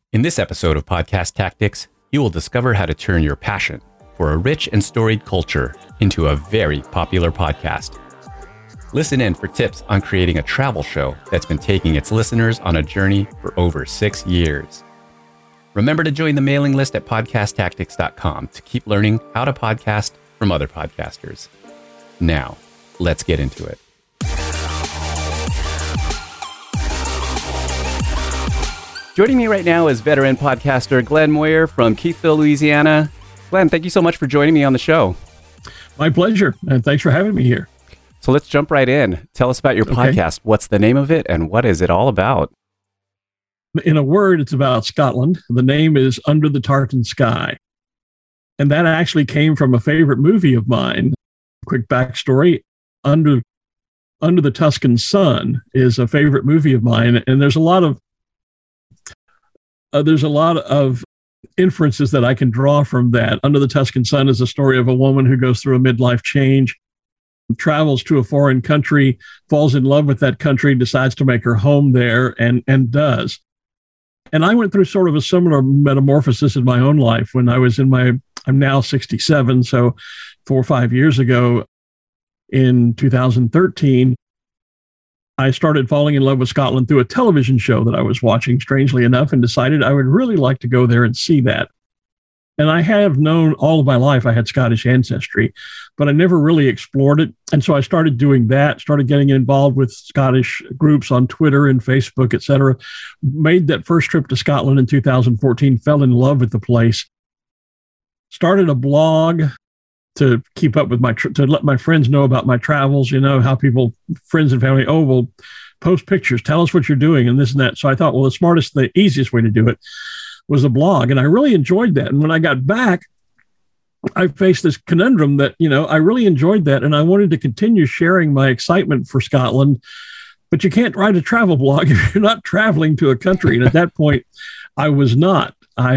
In this episode of Podcast Tactics, you will discover how to turn your passion for a rich and storied culture into a very popular podcast. Listen in for tips on creating a travel show that's been taking its listeners on a journey for over 6 years. Remember to join the mailing list at podcasttactics.com to keep learning how to podcast from other podcasters. Now, let's get into it. Joining me right now is veteran podcaster Glenn Moyer from Keithville, Louisiana. Glenn, thank you so much for joining me on the show. My pleasure, and thanks for having me here. So let's jump right in. Tell us about your podcast. What's the name of it, and what is it all about? In a word, it's about Scotland. The name is Under the Tartan Sky. And that actually came from a favorite movie of mine. Quick backstory. Under the Tuscan Sun is a favorite movie of mine, and there's a lot of inferences that I can draw from that. Under the Tuscan Sun is a story of a woman who goes through a midlife change, travels to a foreign country, falls in love with that country, decides to make her home there, and does. And I went through sort of a similar metamorphosis in my own life when I was I'm now 67, so 4 or 5 years ago, in 2013, I started falling in love with Scotland through a television show that I was watching, strangely enough, and decided I would really like to go there and see that. And I have known all of my life I had Scottish ancestry, but I never really explored it. And so I started doing that, started getting involved with Scottish groups on Twitter and Facebook, et cetera. Made that first trip to Scotland in 2014, fell in love with the place, started a blog to keep up with to let my friends know about my travels, how friends and family, will post pictures, tell us what you're doing and this and that. So I thought, the easiest way to do it was a blog. And I really enjoyed that. And when I got back, I faced this conundrum that, I really enjoyed that. And I wanted to continue sharing my excitement for Scotland, but you can't write a travel blog if you're not traveling to a country. And at that point, I was not.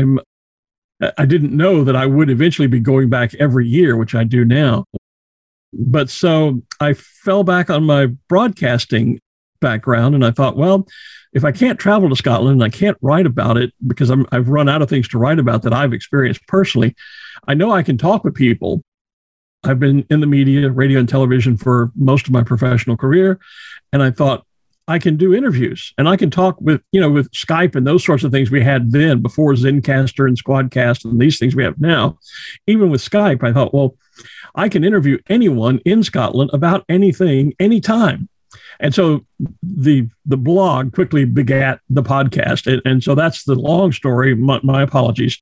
I didn't know that I would eventually be going back every year, which I do now. But so I fell back on my broadcasting background, and I thought, if I can't travel to Scotland and I can't write about it because I've run out of things to write about that I've experienced personally, I know I can talk with people. I've been in the media, radio and television for most of my professional career, and I thought, I can do interviews and I can talk with Skype and those sorts of things we had then before Zencastr and Squadcast and these things we have now. Even with Skype, I thought, I can interview anyone in Scotland about anything, anytime. And so the blog quickly begat the podcast. And so that's the long story. My apologies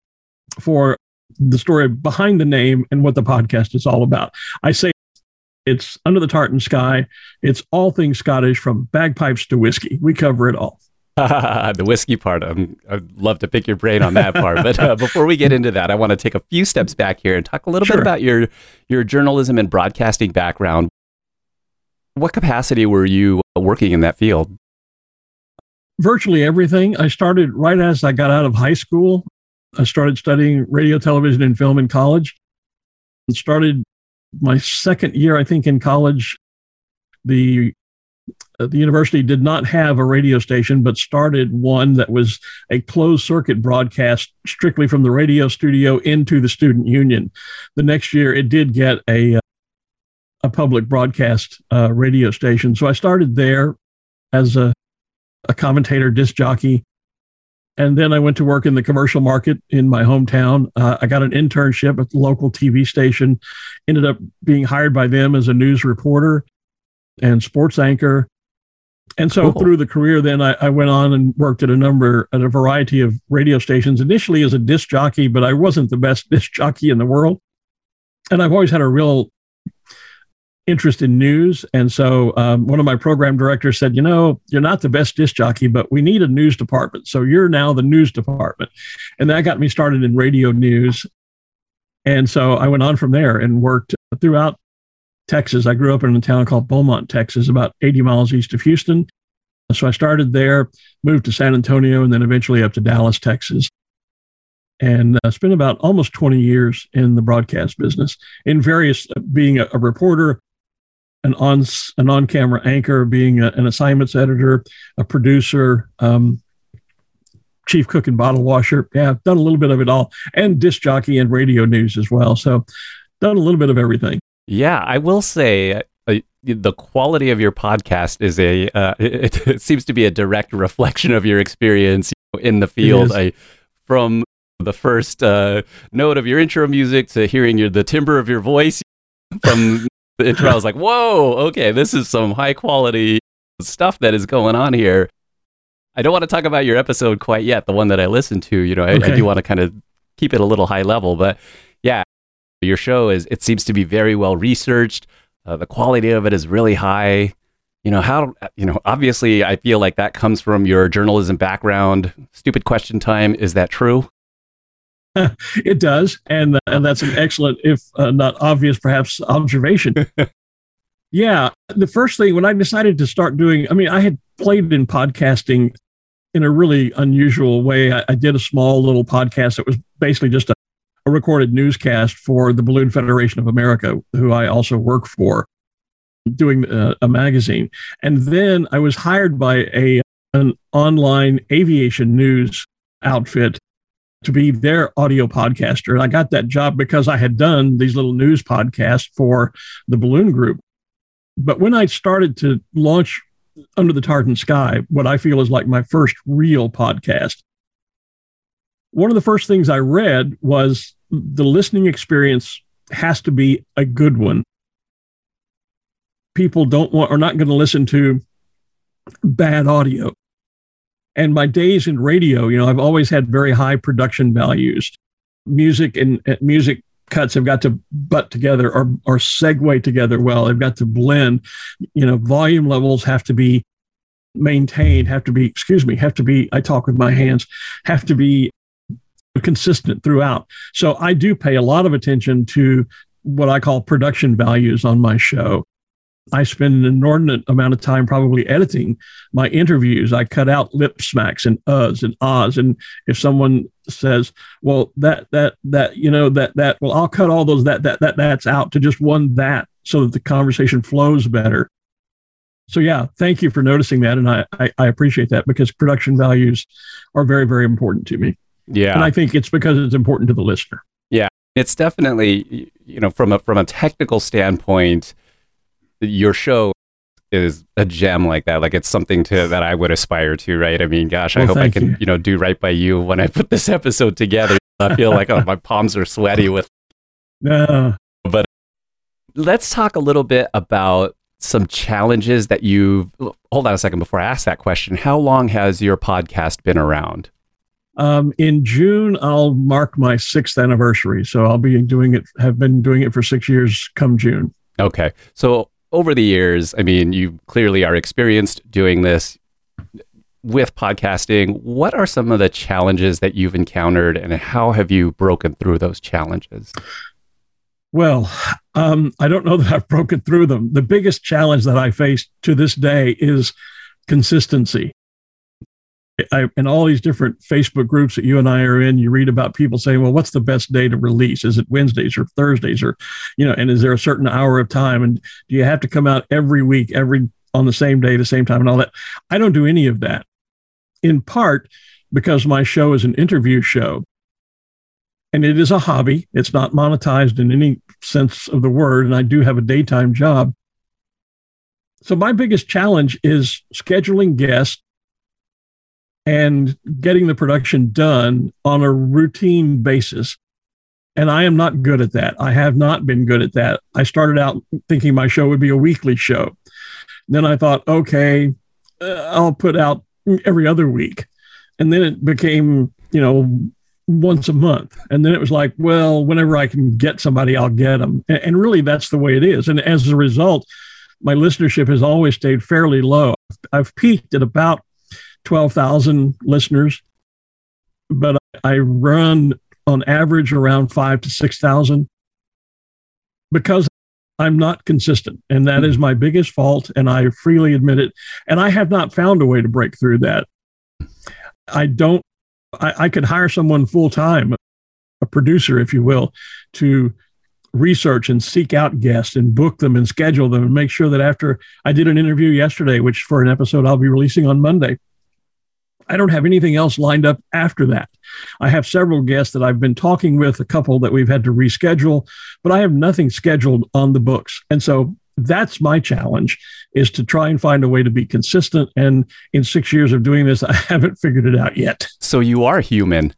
for the story behind the name and what the podcast is all about. I say it's Under the Tartan Sky. It's all things Scottish, from bagpipes to whiskey. We cover it all. The whiskey part, I'd love to pick your brain on that part. But before we get into that, I want to take a few steps back here and talk a little bit about your journalism and broadcasting background. What capacity were you working in that field? Virtually everything. I started right as I got out of high school. I started studying radio, television, and film in college. And started my second year, I think, in college. The university did not have a radio station, but started one that was a closed circuit broadcast strictly from the radio studio into the student union. The next year, it did get a public broadcast radio station. So I started there as a commentator, disc jockey. And then I went to work in the commercial market in my hometown. I got an internship at the local TV station, ended up being hired by them as a news reporter and sports anchor. And so through the career, then I went on and worked at a variety of radio stations, initially as a disc jockey, but I wasn't the best disc jockey in the world. And I've always had a real interest in news. And so one of my program directors said, you're not the best disc jockey, but we need a news department. So you're now the news department. And that got me started in radio news. And so I went on from there and worked throughout Texas. I grew up in a town called Beaumont, Texas, about 80 miles east of Houston. So I started there, moved to San Antonio, and then eventually up to Dallas, Texas. And spent about almost 20 years in the broadcast business in various, being a reporter, an on-camera anchor, being an assignments editor, a producer, chief cook and bottle washer. Yeah, I've done a little bit of it all, and disc jockey and radio news as well. So done a little bit of everything. Yeah, I will say the quality of your podcast is it seems to be a direct reflection of your experience in the field. From the first note of your intro music to hearing the timbre of your voice from the intro, I was like, whoa, okay, this is some high quality stuff that is going on here. I don't want to talk about your episode quite yet, the one that I listened to. I do want to kind of keep it a little high level, but yeah, your show it seems to be very well researched. The quality of it is really high. Obviously I feel like that comes from your journalism background. Stupid question time. Is that true? It does. And that's an excellent, if not obvious, perhaps observation. Yeah. The first thing when I decided to start doing, I had played in podcasting in a really unusual way. I did a small little podcast that was basically just a recorded newscast for the Balloon Federation of America, who I also work for, doing a magazine. And then I was hired by an online aviation news outfit to be their audio podcaster. And I got that job because I had done these little news podcasts for the Balloon Group. But when I started to launch Under the Tartan Sky, what I feel is like my first real podcast, one of the first things I read was the listening experience has to be a good one. People are not going to listen to bad audio. And my days in radio, I've always had very high production values. Music and music cuts have got to butt together or segue together well. They've got to blend. Volume levels have to be maintained, have to be, I talk with my hands, have to be consistent throughout. So I do pay a lot of attention to what I call production values on my show. I spend an inordinate amount of time probably editing my interviews. I cut out lip smacks and uhs and ahs. And if someone says, well, well, I'll cut all those that's out to just one that, so that the conversation flows better. So yeah, thank you for noticing that. And I appreciate that, because production values are very, very important to me. Yeah. And I think it's because it's important to the listener. Yeah. It's definitely, from a technical standpoint, your show is a gem like that. Like, it's something that I would aspire to, right? Gosh, I hope I can, do right by you when I put this episode together. I feel like my palms are sweaty with. But let's talk a little bit about some challenges that hold on a second before I ask that question. How long has your podcast been around? In June, I'll mark my 6th anniversary. So I'll be have been doing it for 6 years come June. Okay. So over the years, you clearly are experienced doing this with podcasting. What are some of the challenges that you've encountered, and how have you broken through those challenges? Well, I don't know that I've broken through them. The biggest challenge that I face to this day is consistency. In all these different Facebook groups that you and I are in, you read about people saying, well, what's the best day to release? Is it Wednesdays or Thursdays, or, and is there a certain hour of time? And do you have to come out every week, on the same day, the same time, and all that? I don't do any of that, in part because my show is an interview show, and it is a hobby. It's not monetized in any sense of the word. And I do have a daytime job. So my biggest challenge is scheduling guests and getting the production done on a routine basis. And I am not good at that. I have not been good at that. I started out thinking my show would be a weekly show. Then I thought, okay, I'll put out every other week. And then it became, once a month. And then it was like, well, whenever I can get somebody, I'll get them. And really, that's the way it is. And as a result, my listenership has always stayed fairly low. I've peaked at about 12,000 listeners, but I run on average around 5,000 to 6,000 because I'm not consistent. And that is my biggest fault. And I freely admit it. And I have not found a way to break through that. I could hire someone full time, a producer, if you will, to research and seek out guests and book them and schedule them and make sure that after I did an interview yesterday, which for an episode I'll be releasing on Monday, I don't have anything else lined up after that. I have several guests that I've been talking with, a couple that we've had to reschedule, but I have nothing scheduled on the books. And so that's my challenge, is to try and find a way to be consistent. And in 6 years of doing this, I haven't figured it out yet. So you are human.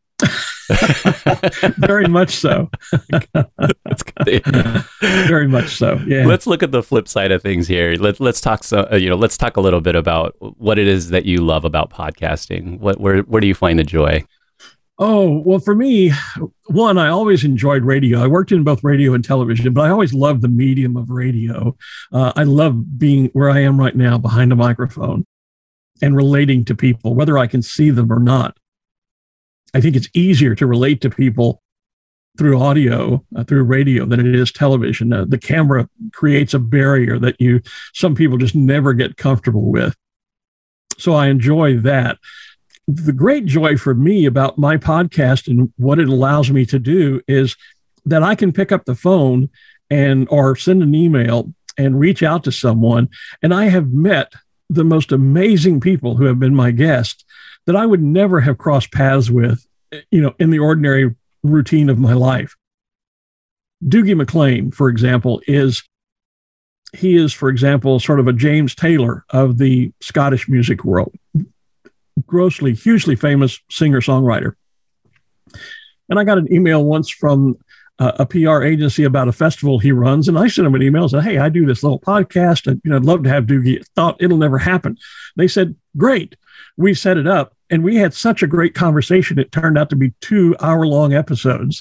Very much so. That's good. Very much so. Yeah. Let's look at the flip side of things here. Let's talk. Let's talk a little bit about what it is that you love about podcasting. Where do you find the joy? Oh, well, for me, one, I always enjoyed radio. I worked in both radio and television, but I always loved the medium of radio. I love being where I am right now, behind a microphone and relating to people, whether I can see them or not. I think it's easier to relate to people through audio, through radio, than it is television. The camera creates a barrier that some people just never get comfortable with. So I enjoy that. The great joy for me about my podcast and what it allows me to do is that I can pick up the phone or send an email and reach out to someone. And I have met the most amazing people who have been my guests that I would never have crossed paths with, in the ordinary routine of my life. Doogie MacLean, for example, is, for example, sort of a James Taylor of the Scottish music world. Hugely famous singer-songwriter. And I got an email once from a PR agency about a festival he runs, and I sent him an email and said, "Hey, I do this little podcast, and I'd love to have Doogie." I thought it'll never happen. They said, "Great." We set it up, and we had such a great conversation. It turned out to be 2-hour-long episodes.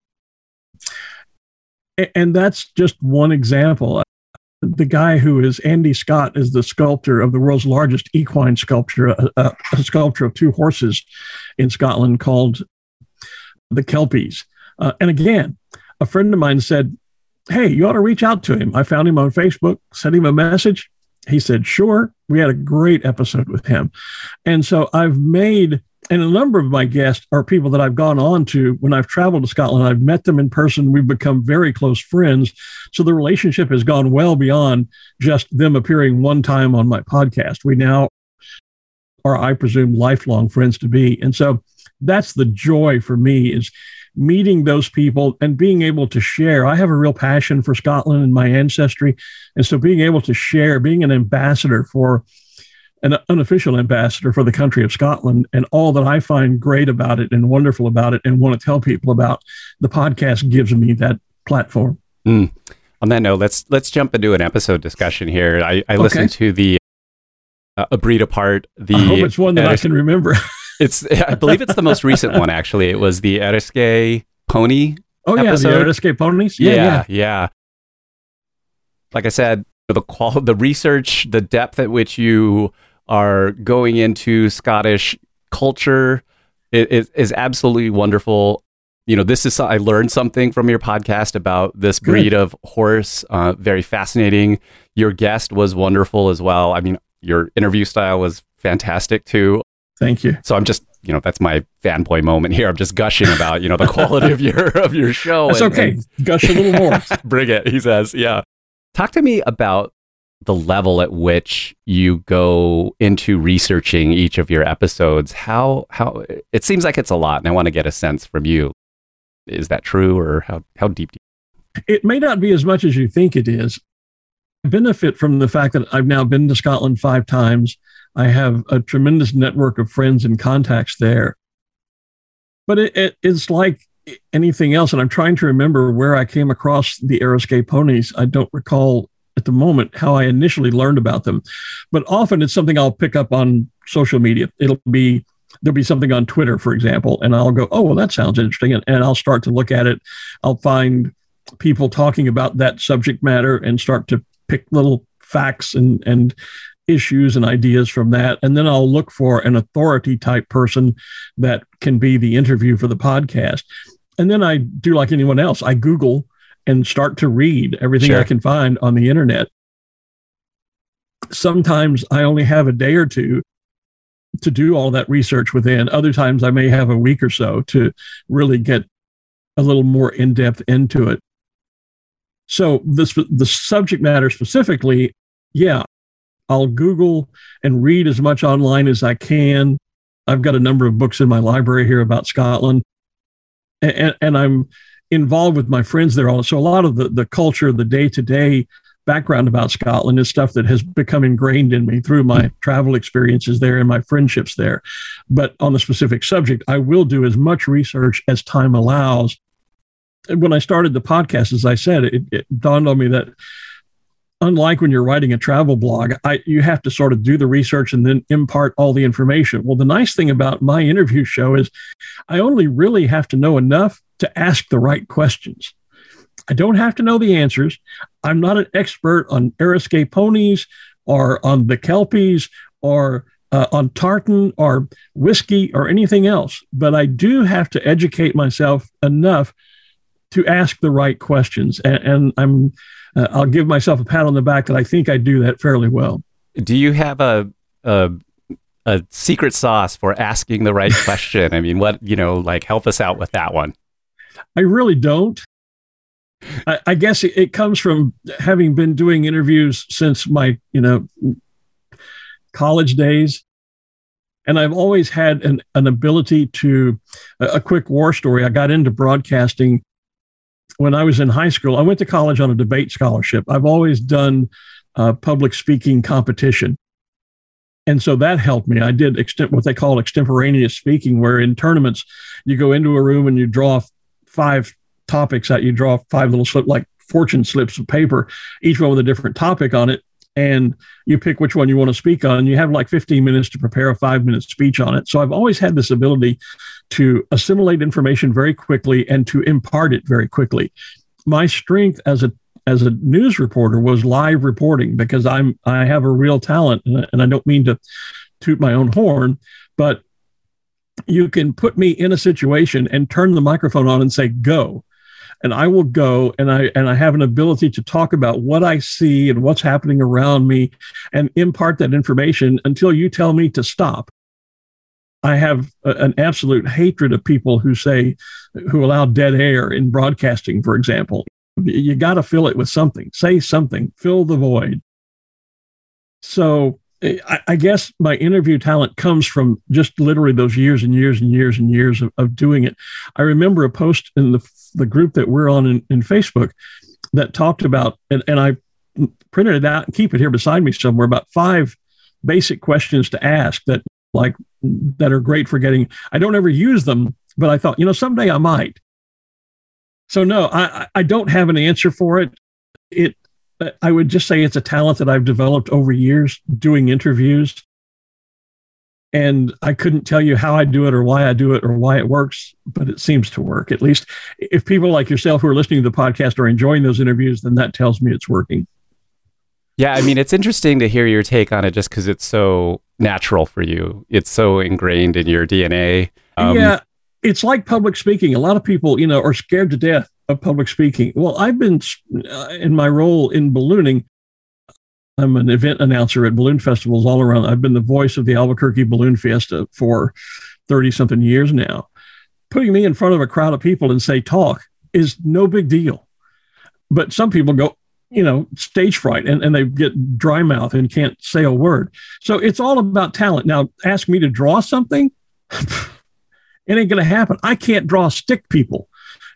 And that's just one example. The guy who is Andy Scott is the sculptor of the world's largest equine sculpture, a sculpture of 2 horses in Scotland called the Kelpies. And again, a friend of mine said, "Hey, you ought to reach out to him." I found him on Facebook, sent him a message. He said, "Sure." We had a great episode with him. And so I've made, and a number of my guests are people that I've gone on to when I've traveled to Scotland. I've met them in person. We've become very close friends. So the relationship has gone well beyond just them appearing one time on my podcast. We now are, I presume, lifelong friends to be. And so that's the joy for me, is meeting those people and being able to share. I have a real passion for Scotland and my ancestry. And so being able to share, being an unofficial ambassador for the country of Scotland, and all that I find great about it and wonderful about it and want to tell people about, the podcast gives me that platform. On that note, let's jump into an episode discussion here. I listened to the A Breed Apart. I hope it's one that I can remember. I believe it's the most recent one, actually. It was the Eriskay Pony episode. The Eriskay Ponies? Yeah. Like I said, the research, the depth at which you are going into Scottish culture is absolutely wonderful. I learned something from your podcast about this breed of horse. Very fascinating. Your guest was wonderful as well. I mean, your interview style was fantastic too. Thank you. So I'm just, that's my fanboy moment here. I'm just gushing about, the quality of your show. That's okay. Gush a little more. Bring it, he says. Yeah. Talk to me about the level at which you go into researching each of your episodes. How it seems like it's a lot, and I want to get a sense from you. Is that true, or how deep do you? It may not be as much as you think it is. I benefit from the fact that I've now been to Scotland 5 times. I have a tremendous network of friends and contacts there. But it's like anything else, and I'm trying to remember where I came across the Eriskay Ponies. I don't recall at the moment how I initially learned about them, but often it's something I'll pick up on social media. There'll be something on Twitter, for example, and I'll go, "Oh, well, that sounds interesting," and I'll start to look at it. I'll find people talking about that subject matter and start to pick little facts and issues and ideas from that. And then I'll look for an authority type person that can be the interview for the podcast. And then I do like anyone else. I Google and start to read everything I can find on the internet. Sometimes I only have a day or two to do all that research within. Other times I may have a week or so to really get a little more in-depth into it. So the subject matter specifically, I'll Google and read as much online as I can. I've got a number of books in my library here about Scotland, and I'm involved with my friends there. So a lot of the culture, the day-to-day background about Scotland is stuff that has become ingrained in me through my travel experiences there and my friendships there. But on the specific subject, I will do as much research as time allows. When I started the podcast, as I said, it dawned on me that unlike when you're writing a travel blog, you have to sort of do the research and then impart all the information. Well, the nice thing about my interview show is I only really have to know enough to ask the right questions. I don't have to know the answers. I'm not an expert on Eriskay ponies or on the Kelpies or on tartan or whiskey or anything else, but I do have to educate myself enough to ask the right questions. And I'll give myself a pat on the back that I think I do that fairly well. Do you have a secret sauce for asking the right question? I mean, help us out with that one. I really don't. I guess it comes from having been doing interviews since my, college days. And I've always had an ability to, a quick war story. I got into broadcasting when I was in high school. I went to college on a debate scholarship. I've always done public speaking competition. And so that helped me. I did what they call extemporaneous speaking, where in tournaments, you go into a room and you draw 5 topics out. You draw 5 little like fortune slips of paper, each one with a different topic on it. And you pick which one you want to speak on. And you have like 15 minutes to prepare a 5-minute speech on it. So I've always had this ability to assimilate information very quickly and to impart it very quickly. My strength as a news reporter was live reporting, because I have a real talent, and I don't mean to toot my own horn, but you can put me in a situation and turn the microphone on and say, go. And I will go, and I have an ability to talk about what I see and what's happening around me and impart that information until you tell me to stop. I have an absolute hatred of people who allow dead air in broadcasting, for example. You got to fill it with something. Say something. Fill the void. So I guess my interview talent comes from just literally those years and years and years and years of doing it. I remember a post in the group that we're on in Facebook that talked about, and I printed it out and keep it here beside me somewhere, about 5 basic questions to ask that are great for getting. I don't ever use them, but I thought, someday I might. So no, I don't have an answer for it. I would just say it's a talent that I've developed over years doing interviews. And I couldn't tell you how I do it or why I do it or why it works, but it seems to work. At least if people like yourself who are listening to the podcast are enjoying those interviews, then that tells me it's working. Yeah, I mean, it's interesting to hear your take on it just because it's so natural for you. It's so ingrained in your DNA. Yeah, it's like public speaking. A lot of people, are scared to death of public speaking. Well, I've been, in my role in ballooning, I'm an event announcer at balloon festivals all around. I've been the voice of the Albuquerque Balloon Fiesta for 30-something years now. Putting me in front of a crowd of people and say, talk, is no big deal. But some people go, stage fright, and they get dry mouth and can't say a word. So it's all about talent. Now, ask me to draw something, it ain't going to happen. I can't draw stick people,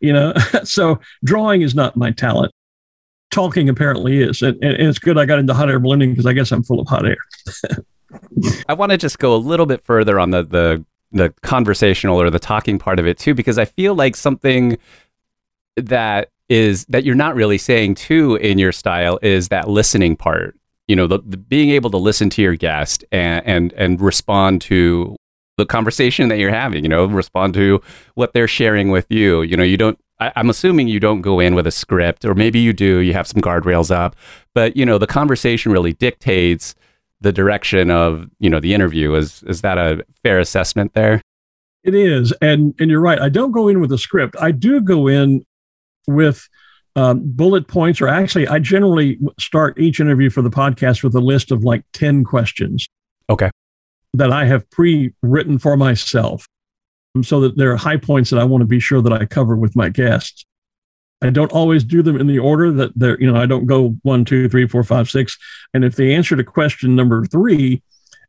so drawing is not my talent. Talking apparently is. And it's good I got into hot air ballooning because I guess I'm full of hot air. I want to just go a little bit further on the conversational or the talking part of it too, because I feel like something that you're not really saying too in your style is that listening part. The being able to listen to your guest and respond to the conversation that you're having, respond to what they're sharing with you. I'm assuming you don't go in with a script, or maybe you do, you have some guardrails up, but the conversation really dictates the direction of, the interview. Is that a fair assessment there? It is. And you're right. I don't go in with a script. I do go in with bullet points, or actually I generally start each interview for the podcast with a list of like 10 questions. Okay. That I have pre-written for myself, so that there are high points that I want to be sure that I cover with my guests. I don't always do them in the order that they're, I don't go 1, 2, 3, 4, 5, 6. And if they answer to question number 3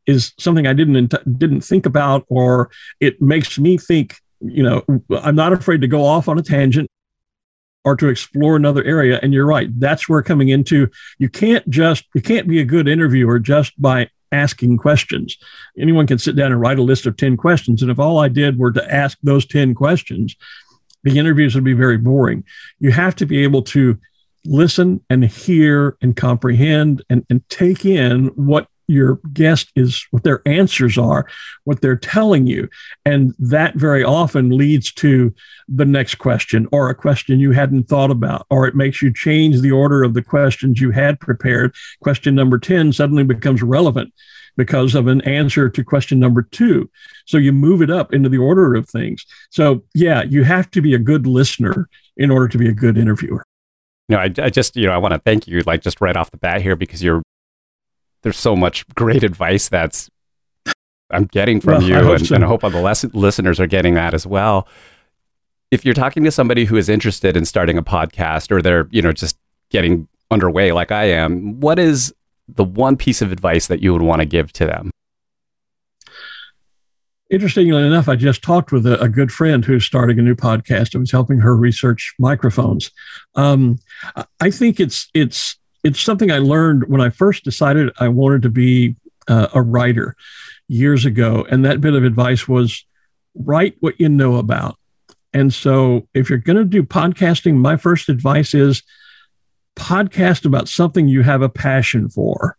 is something I didn't think about, or it makes me think, I'm not afraid to go off on a tangent or to explore another area. And you're right. That's where coming into, you can't be a good interviewer just by asking questions. Anyone can sit down and write a list of 10 questions. And if all I did were to ask those 10 questions, the interviews would be very boring. You have to be able to listen and hear and comprehend and take in what your guest is, what their answers are, what they're telling you. And that very often leads to the next question, or a question you hadn't thought about, or it makes you change the order of the questions you had prepared. Question number 10 suddenly becomes relevant because of an answer to question number 2. So you move it up into the order of things. So yeah, you have to be a good listener in order to be a good interviewer. I just, I want to thank you, like, just right off the bat here, because there's so much great advice I'm getting from you, and I hope all the listeners are getting that as well. If you're talking to somebody who is interested in starting a podcast, or they're, just getting underway like I am, what is the one piece of advice that you would want to give to them? Interestingly enough, I just talked with a good friend who's starting a new podcast. I was helping her research microphones. I think it's something I learned when I first decided I wanted to be a writer years ago. And that bit of advice was, write what you know about. And so if you're going to do podcasting, my first advice is podcast about something you have a passion for.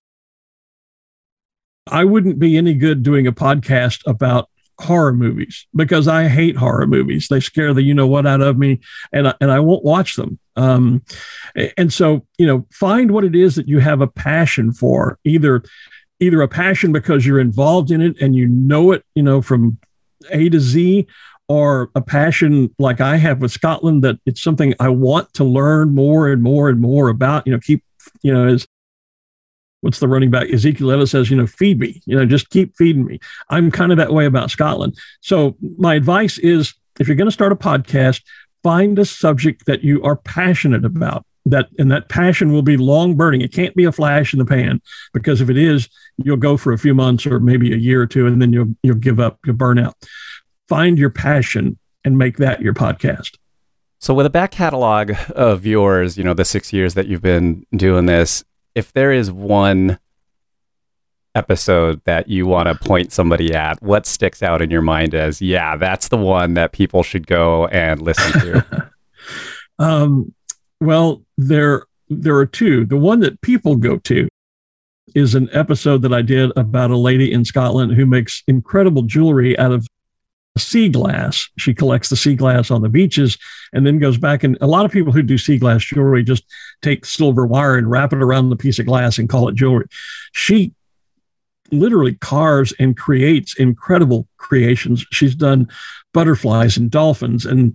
I wouldn't be any good doing a podcast about horror movies because I hate horror movies. They scare the you-know-what out of me, and I won't watch them. And so, find what it is that you have a passion for, either a passion because you're involved in it and you know it, from A to Z, or a passion like I have with Scotland, that it's something I want to learn more and more and more about. As what's the running back? Ezekiel Ellis says, feed me, just keep feeding me. I'm kind of that way about Scotland. So my advice is, if you're going to start a podcast, find a subject that you are passionate about, and that passion will be long burning. It can't be a flash in the pan, because if it is, you'll go for a few months or maybe a year or two, and then you'll give up, you'll burn out. Find your passion and make that your podcast. So with a back catalog of yours, the 6 years that you've been doing this, if there is one episode that you want to point somebody at, what sticks out in your mind as, yeah, that's the one that people should go and listen to? Well, there are two. The one that people go to is an episode that I did about a lady in Scotland who makes incredible jewelry out of sea glass. She collects the sea glass on the beaches and then goes back. And a lot of people who do sea glass jewelry just take silver wire and wrap it around the piece of glass and call it jewelry. She literally carves and creates incredible creations. She's done butterflies and dolphins and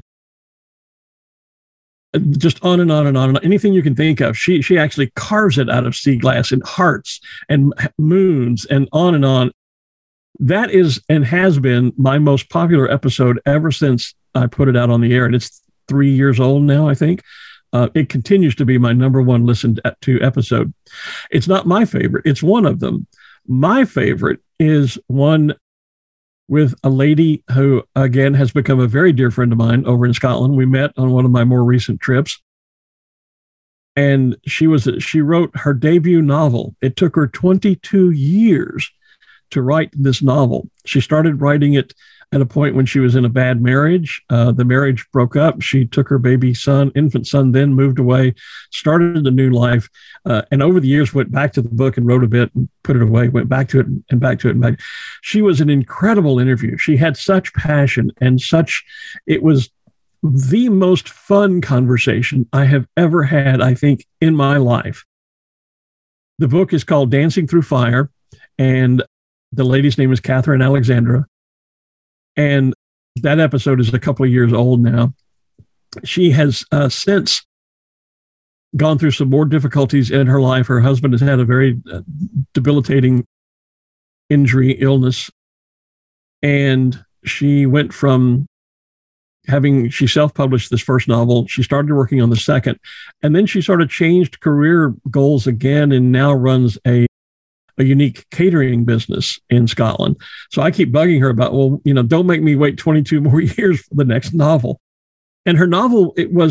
just on and on and on. Anything you can think of. She actually carves it out of sea glass, and hearts and moons and on and on. That is and has been my most popular episode ever since I put it out on the air. And it's 3 years old now, I think. It continues to be my number one listened to episode. It's not my favorite. It's one of them. My favorite is one with a lady who, again, has become a very dear friend of mine over in Scotland. We met on one of my more recent trips. And she wrote her debut novel. It took her 22 years to write this novel. She started writing it at a point when she was in a bad marriage. The marriage broke up. She took her baby son, infant son, then moved away, started a new life, and over the years went back to the book and wrote a bit and put it away, went back to it and back to it and back. She was an incredible interview. She had such passion and it was the most fun conversation I have ever had, I think, in my life. The book is called Dancing Through Fire, and the lady's name is Catherine Alexandra. And that episode is a couple of years old now. She has since gone through some more difficulties in her life. Her husband has had a very debilitating illness. And she went from she self-published this first novel. She started working on the second. And then she sort of changed career goals again and now runs a a unique catering business in Scotland. So I keep bugging her about, well, don't make me wait 22 more years for the next novel. And her novel,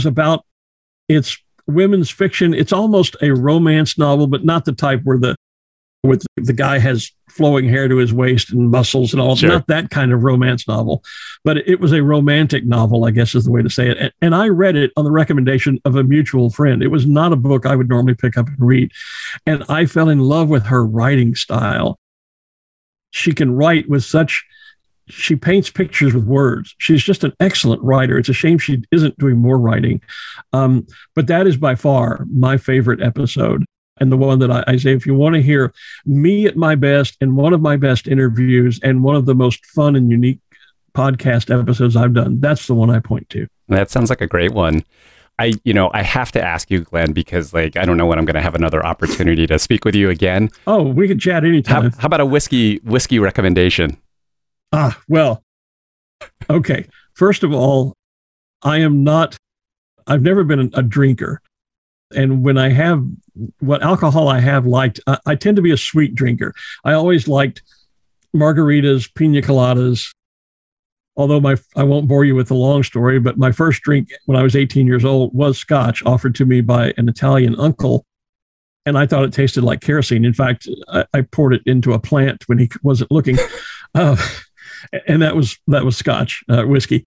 it's women's fiction. It's almost a romance novel, but not the type where the guy has flowing hair to his waist and muscles and all. Sure. Not that kind of romance novel, but it was a romantic novel, I guess is the way to say it. And I read it on the recommendation of a mutual friend. It was not a book I would normally pick up and read. And I fell in love with her writing style. She can write she paints pictures with words. She's just an excellent writer. It's a shame she isn't doing more writing. But that is by far my favorite episode. And the one that I say, if you want to hear me at my best and one of my best interviews and one of the most fun and unique podcast episodes I've done, that's the one I point to. That sounds like a great one. I have to ask you, Glenn, because I don't know when I'm going to have another opportunity to speak with you again. Oh, we could chat anytime. How about a whiskey recommendation? Well, okay. First of all, I've never been a drinker. And when I have what alcohol I have liked, I tend to be a sweet drinker. I always liked margaritas, pina coladas. Although I won't bore you with the long story, but my first drink when I was 18 years old was scotch offered to me by an Italian uncle. And I thought it tasted like kerosene. In fact, I poured it into a plant when he wasn't looking. And that was scotch, whiskey.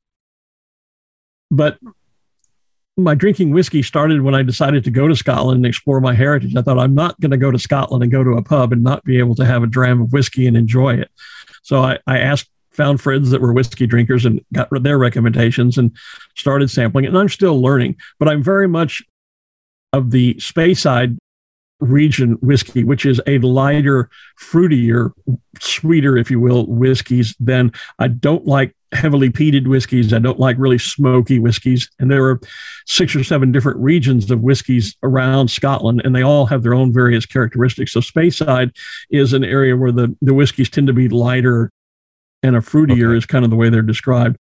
But my drinking whiskey started when I decided to go to Scotland and explore my heritage. I thought, I'm not going to go to Scotland and go to a pub and not be able to have a dram of whiskey and enjoy it. So I found friends that were whiskey drinkers and got their recommendations and started sampling it. And I'm still learning, but I'm very much of the Speyside region whiskey, which is a lighter, fruitier, sweeter, if you will, whiskeys. Then I don't like heavily peated whiskeys. I don't like really smoky whiskeys. And there are 6 or 7 different regions of whiskeys around Scotland, and they all have their own various characteristics. So Speyside is an area where the whiskeys tend to be lighter and a fruitier is kind of the way they're described.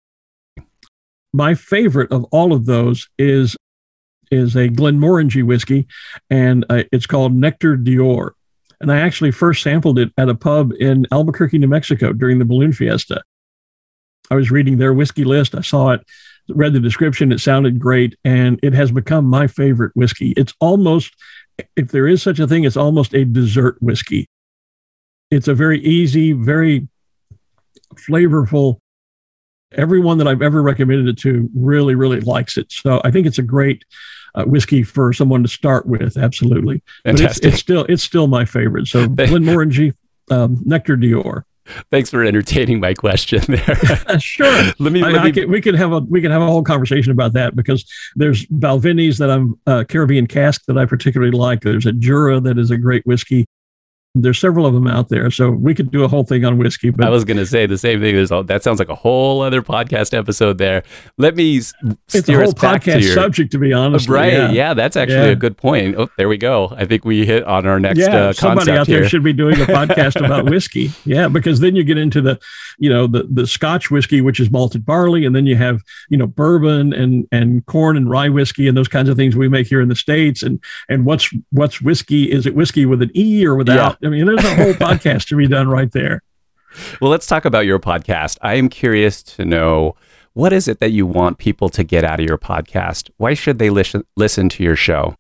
My favorite of all of those is a Glenmorangie whiskey, and it's called Nectar d'Or. And I actually first sampled it at a pub in Albuquerque, New Mexico during the Balloon Fiesta. I was reading their whiskey list. I saw it, read the description. It sounded great, and it has become my favorite whiskey. It's almost, if there is such a thing, it's almost a dessert whiskey. It's a very easy, very flavorful. Everyone that I've ever recommended it to really, really likes it. So I think it's a great whiskey for someone to start with. Absolutely. Fantastic. But it's still my favorite. So Glenmorangie, Nectar d'Or. Thanks for entertaining my question there. Sure. We could have a whole conversation about that, because there's Balvenies that I'm Caribbean cask that I particularly like. There's a Jura that is a great whiskey. There's several of them out there, so we could do a whole thing on whiskey. But I was going to say the same thing. That sounds like a whole other podcast episode there. Let me steer it's a whole podcast subject, to be honest. Right? Yeah, that's actually a good point. Oh, there we go. I think we hit on our next concept somebody out here. There should be doing a podcast about whiskey. Yeah, because then you get into the Scotch whiskey, which is malted barley, and then you have bourbon and corn and rye whiskey and those kinds of things we make here in the States. And what's whiskey? Is it whiskey with an E or without? Yeah. I mean, there's a whole podcast to be done right there. Well, let's talk about your podcast. I am curious to know, what is it that you want people to get out of your podcast? Why should they listen to your show?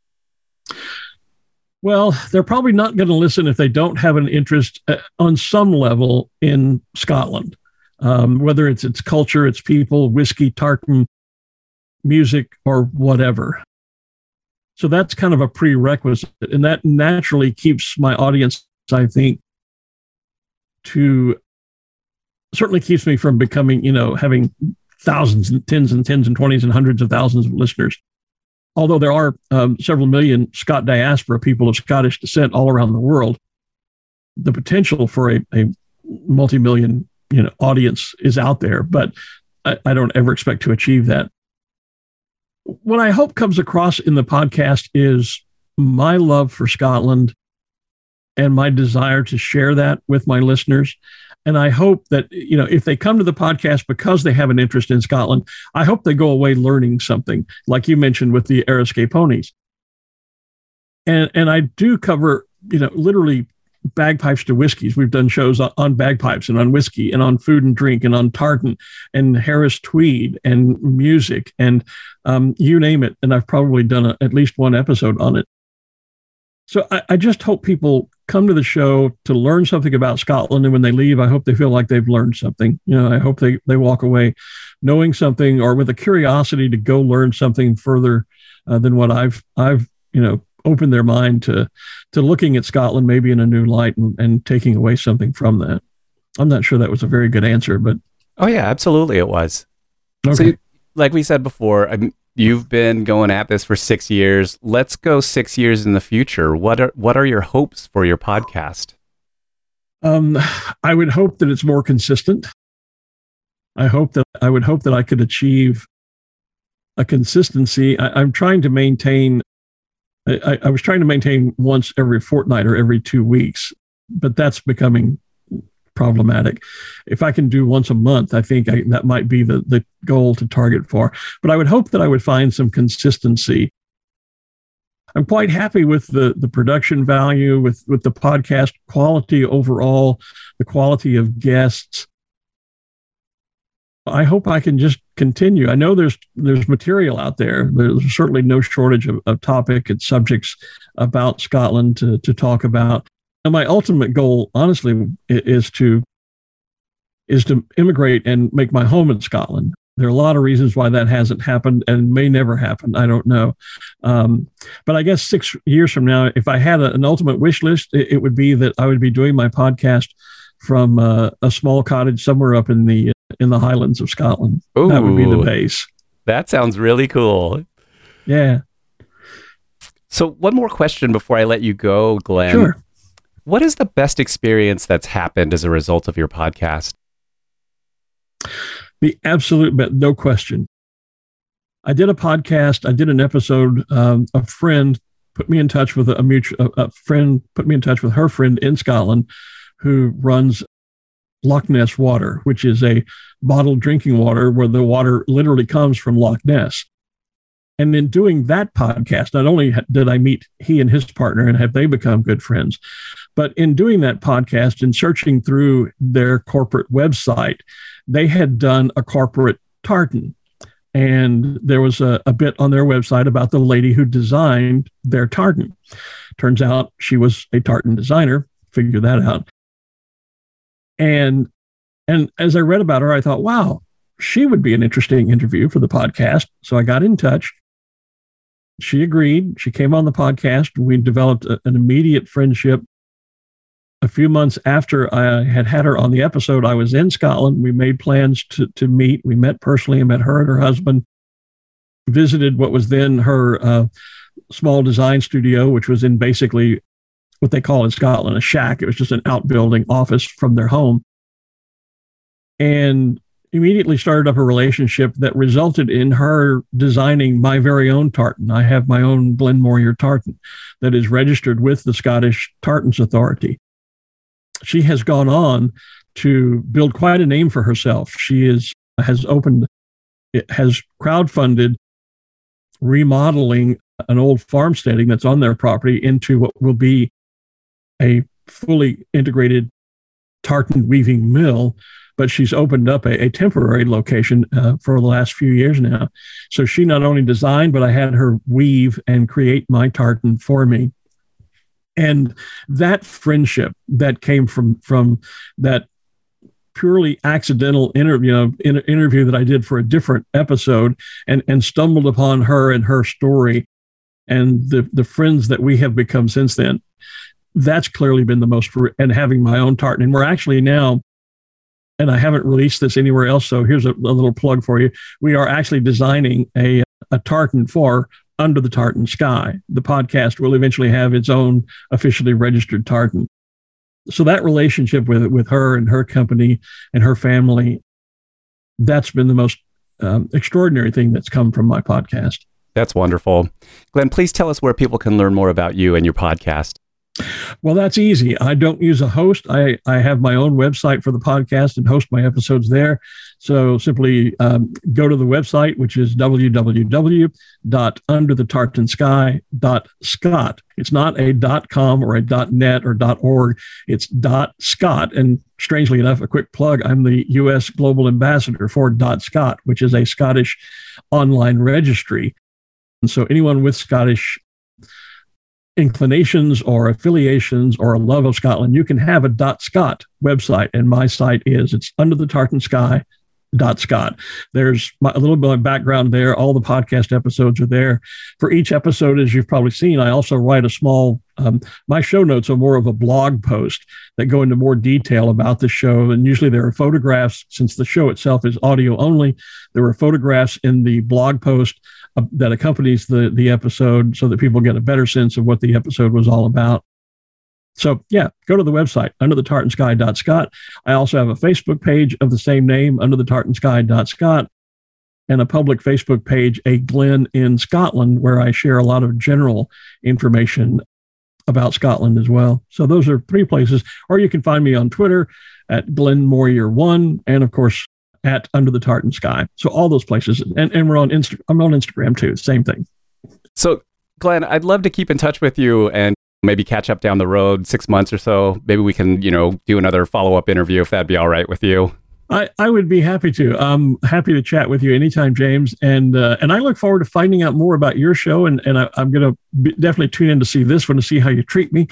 Well, they're probably not going to listen if they don't have an interest on some level in Scotland, whether it's its culture, its people, whiskey, tartan, music, or whatever. So that's kind of a prerequisite, and that naturally keeps my audience, I think, certainly keeps me from becoming, having thousands and tens and 20s and hundreds of thousands of listeners. Although there are several million Scot diaspora people of Scottish descent all around the world, the potential for a multi-million, audience is out there, but I don't ever expect to achieve that. What I hope comes across in the podcast is my love for Scotland and my desire to share that with my listeners. And I hope that, if they come to the podcast because they have an interest in Scotland, I hope they go away learning something, like you mentioned with the Eriskay ponies. And I do cover, literally bagpipes to whiskeys. We've done shows on bagpipes and on whiskey and on food and drink and on tartan and Harris Tweed and music and you name it. And I've probably done at least one episode on it. So I just hope people come to the show to learn something about Scotland. And when they leave, I hope they feel like they've learned something. I hope they walk away knowing something or with a curiosity to go learn something further than what I've opened their mind to looking at Scotland maybe in a new light and taking away something from that. I'm not sure that was a very good answer, but. Oh yeah, absolutely it was. Okay. So like we said before, you've been going at this for 6 years. Let's go 6 years in the future. What are your hopes for your podcast? I would hope that it's more consistent. I would hope that I could achieve a consistency. I'm trying to maintain. I was trying to maintain once every fortnight or every 2 weeks, but that's becoming problematic. If I can do once a month, I think that might be the goal to target for. But I would hope that I would find some consistency. I'm quite happy with the production value, with the podcast quality overall, the quality of guests. I hope I can just continue. I know there's material out there. There's certainly no shortage of topic and subjects about Scotland to talk about. And my ultimate goal, honestly, is to immigrate and make my home in Scotland. There are a lot of reasons why that hasn't happened and may never happen. I don't know. But I guess 6 years from now, if I had an ultimate wish list, it would be that I would be doing my podcast from a small cottage somewhere up in the Highlands of Scotland. Ooh, that would be the base. That sounds really cool. Yeah. So one more question before I let you go, Glenn. Sure. What is the best experience that's happened as a result of your podcast? The absolute best, no question. I did a podcast. I did an episode. A friend put me in touch with a friend put me in touch with her friend in Scotland who runs Loch Ness water, which is a bottled drinking water where the water literally comes from Loch Ness. And in doing that podcast, not only did I meet he and his partner and have they become good friends, but in doing that podcast and searching through their corporate website, they had done a corporate tartan. And there was a bit on their website about the lady who designed their tartan. Turns out she was a tartan designer. Figure that out. And as I read about her, I thought, wow, she would be an interesting interview for the podcast. So I got in touch. She agreed. She came on the podcast. We developed an immediate friendship. A few months after I had her on the episode, I was in Scotland. We made plans to meet. We met personally. I met her and her husband, visited what was then her small design studio, which was in basically what they call in Scotland a shack. It was just an outbuilding office from their home. And immediately started up a relationship that resulted in her designing my very own tartan. I have my own Glenmorier tartan that is registered with the Scottish Tartans Authority. She has gone on to build quite a name for herself. She has crowdfunded remodeling an old farmsteading that's on their property into what will be a fully integrated tartan weaving mill, but she's opened up a temporary location for the last few years now. So she not only designed, but I had her weave and create my tartan for me. And that friendship that came from that purely accidental interview that I did for a different episode and stumbled upon her and her story and the friends that we have become since then. That's clearly been the most, and having my own tartan. And we're actually now, and I haven't released this anywhere else, so here's a little plug for you. We are actually designing a tartan for Under the Tartan Sky. The podcast will eventually have its own officially registered tartan. So that relationship with her and her company and her family, that's been the most extraordinary thing that's come from my podcast. That's wonderful. Glenn, please tell us where people can learn more about you and your podcast. Well, that's easy. I don't use a host. I have my own website for the podcast and host my episodes there. So simply go to the website, which is www.underthetartansky.scot. It's not a .com or a .net or .org. It's .scot. And strangely enough, a quick plug, I'm the U.S. Global Ambassador for .scot, which is a Scottish online registry. And so anyone with Scottish inclinations or affiliations or a love of Scotland, you can have a .scot website. And my site it's underthetartansky.scot. There's a little bit of background there. All the podcast episodes are there. For each episode, as you've probably seen, I also write a small, my show notes are more of a blog post that go into more detail about the show. And usually there are photographs, since the show itself is audio only, there are photographs in the blog post that accompanies the episode so that people get a better sense of what the episode was all about. So yeah, go to the website, underthetartansky.scot. I also have a Facebook page of the same name, underthetartansky.scot, and a public Facebook page, A Glen in Scotland, where I share a lot of general information about Scotland as well. So those are 3 places. Or you can find me on Twitter at Glenn Moyer1, and of course at Under the Tartan Sky. So all those places. And we're on I'm on Instagram too. Same thing. So Glenn, I'd love to keep in touch with you and maybe catch up down the road 6 months or so. Maybe we can, do another follow-up interview if that'd be all right with you. I would be happy to. I'm happy to chat with you anytime, James. And I look forward to finding out more about your show. And I'm going to definitely tune in to see this one to see how you treat me.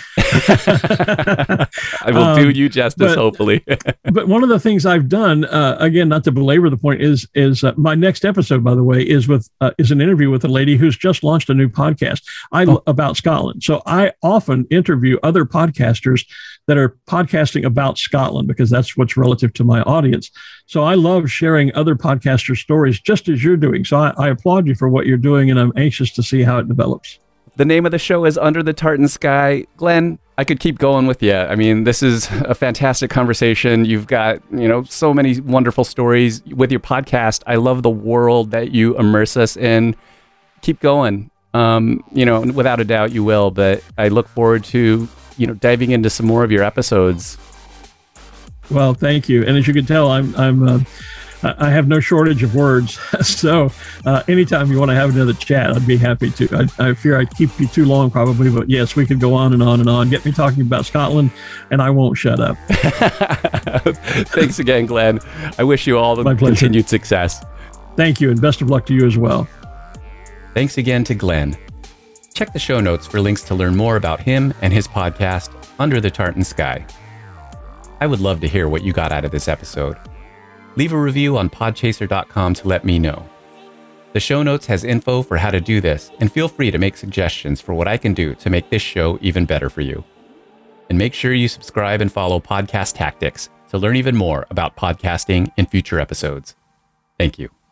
I will do you justice, hopefully. But one of the things I've done, again, not to belabor the point, is my next episode, by the way, is an interview with a lady who's just launched a new podcast about Scotland. So I often interview other podcasters that are podcasting about Scotland because that's what's relative to my audience. So I love sharing other podcaster stories just as you're doing. So I applaud you for what you're doing, and I'm anxious to see how it develops. The name of the show is Under the Tartan Sky. Glenn, I could keep going with you. I mean, this is a fantastic conversation. You've got, so many wonderful stories with your podcast. I love the world that you immerse us in. Keep going. Without a doubt you will, but I look forward to, diving into some more of your episodes. Well, thank you. And as you can tell, I have no shortage of words. So anytime you want to have another chat, I'd be happy to. I fear I'd keep you too long probably, but yes, we could go on and on and on. Get me talking about Scotland and I won't shut up. Thanks again, Glenn. I wish you all the continued success. Thank you, and best of luck to you as well. Thanks again to Glenn. Check the show notes for links to learn more about him and his podcast, Under the Tartan Sky. I would love to hear what you got out of this episode. Leave a review on podchaser.com to let me know. The show notes has info for how to do this, and feel free to make suggestions for what I can do to make this show even better for you. And make sure you subscribe and follow Podcast Tactics to learn even more about podcasting in future episodes. Thank you.